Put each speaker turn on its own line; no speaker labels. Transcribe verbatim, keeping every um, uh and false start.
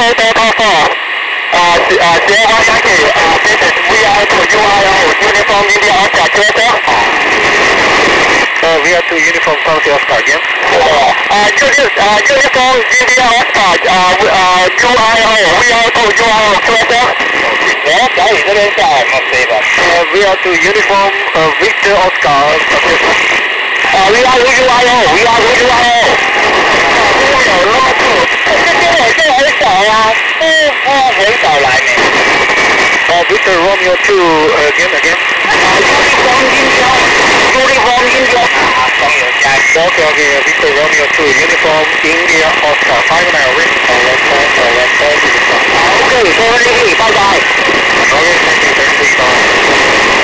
Bravo Delta four. Uh, uh, J one Yankee, uh, this is V R to U I O, Uniform India Oscar, Toyota. Uh, V R to Uniform South Oscar again. Uh, Julius, uh, Uniform India Oscar, uh, uh, U I O, V R to U I O, Toyota. Okay. Uh, V R to Uniform uh, Victor Oscar, uh, V R to U I O, V R to U I O. Uh, Victor Romeo two, uh, again, again. Uniform India, Uniform India. Okay, okay, Victor Romeo two, Uniform India Oscar, five mile ring. Okay, so bye bye. Okay, thank you, thank you, bye.